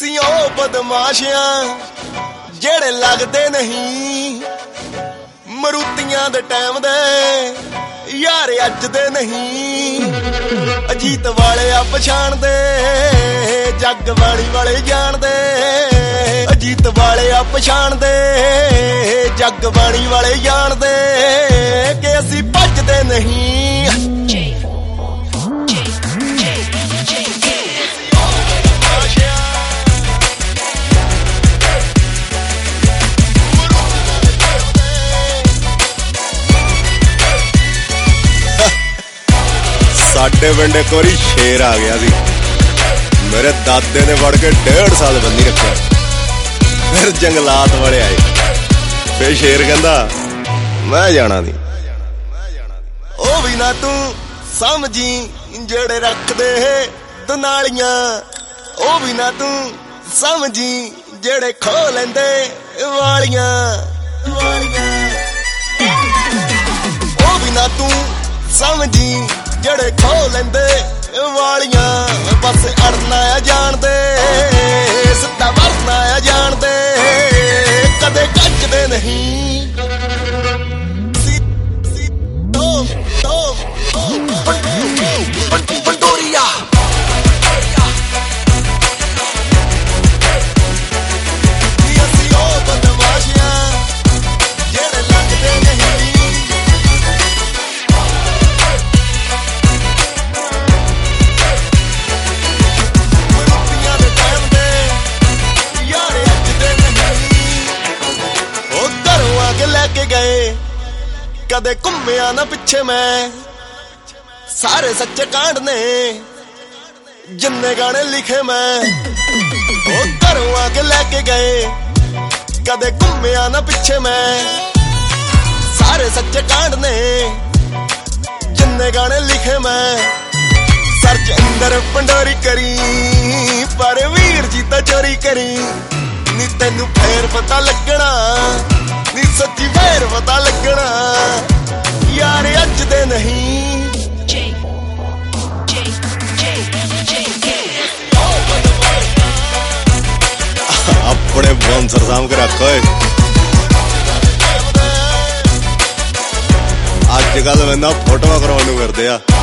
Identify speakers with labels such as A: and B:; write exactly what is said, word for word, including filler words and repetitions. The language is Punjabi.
A: ਅਸੀਂ ਉਹ ਬਦਮਾਸ਼ਿਆਂ ਜਿਹੜੇ ਲੱਗਦੇ ਨਹੀਂ ਮਰੂਤੀਆਂ ਦੇ ਟਾਈਮ ਦੇ ਯਾਰ ਅੱਜ ਦੇ ਨਹੀਂ। ਅਜੀਤ ਵਾਲੇ ਆ ਪਛਾਣਦੇ ਜੱਗ ਬਾਣੀ ਵਾਲੇ ਜਾਣਦੇ। ਅਜੀਤ ਵਾਲੇ ਆ ਪਛਾਣਦੇ ਜੱਗ ਬਾਣੀ ਵਾਲੇ ਜਾਣਦੇ ਕਿ ਅਸੀਂ ਭੱਜਦੇ ਨਹੀਂ। ਸਾਡੇ ਪਿੰਡ ਇੱਕ ਵਾਰੀ ਸ਼ੇਰ ਆ ਗਿਆ ਸੀ, ਮੇਰੇ ਦਾਦੇ ਨੇ ਵੜ ਕੇ ਡੇਢ ਸਾਲ ਬੰਨੀ ਰੱਖਿਆ। ਫਿਰ ਜੰਗਲਾਤ ਵਾਲੇ ਆਏ, ਫਿਰ ਸ਼ੇਰ ਕਹਿੰਦਾ ਮੈਂ ਜਾਣਾ ਦੀ। ਉਹ ਵੀ ਨਾ ਤੂੰ ਸਮਝੀ ਜਿਹੜੇ ਰੱਖਦੇ ਦਨਾਲੀਆਂ, ਉਹ ਵੀ ਨਾ ਤੂੰ ਸਮਝੀ ਜਿਹੜੇ ਖੋ ਲੈਂਦੇ ਵਾਲੀਆਂ ਵਾਲੀਆਂ। ਉਹ ਵੀ ਨਾ ਤੂੰ ਸਮਝੀ ਜਿਹੜੇ ਖੋ ਲੈਂਦੇ ਵਾਲੀਆਂ। ਬਸ ਅੜਨਾ ਆ ਜਾਣਦੇ ਸਿੱਧਾ ਵਰਨਾ ਆ ਜਾਣਦੇ ਕਦੇ ਕੱਚਦੇ ਨਹੀਂ। ਪੰਡੋਰੀਆ ਅਸੀਂ ਉਹ ਬਦਮਾਸ਼ੀਆਂ ਜਿਹੜੇ ਲੱਗਦੇ ਨਹੀਂ। ਲੈ ਕੇ ਗਏ ਕਦੇ ਘੁੰਮਿਆ ਨਾ ਪਿੱਛੇ ਮੈਂ, ਸਾਰੇ ਸੱਚੇ ਕਾਂਡ ਨੇ ਜਿੰਨੇ ਗਾਣੇ ਲਿਖੇ ਮੈਂ। ਉਹ ਘਰੋਂ ਆ ਕੇ ਲੈ ਕੇ ਗਏ ਕਦੇ ਘੁੰਮਿਆ ਨਾ ਪਿੱਛੇ ਮੈਂ, ਸਾਰੇ ਸੱਚੇ ਕਾਂਡ ਨੇ ਜਿੰਨੇ ਗਾਣੇ ਲਿਖੇ ਮੈਂ। ਸਰਚ ਅੰਦਰ ਪੰਡੋਰੀ ਕਰੀ ਪਰ ਵੀਰ ਜੀ ਤਾਂ ਚੋਰੀ ਕਰੀ ਨੀ ਤੈਨੂੰ ਫੇਰ ਪਤਾ ਲੱਗਣਾ ਨੀ ਸੱਚੀ ਫੇਰ ਪਤਾ ਲੱਗਣਾ ਯਾਰ ਅੱਜ ਦੇ ਨਹੀਂ। ਆਪਣੇ ਬਾਂਸਰ ਸਾਂਭ ਕੇ ਰੱਖ ਓਏ। ਅੱਜ ਕੱਲ ਮੈਨਾਂ ਫੋਟੋਆਂ ਕਰਾਉਣ ਨੂੰ ਫਿਰਦੇ ਆ।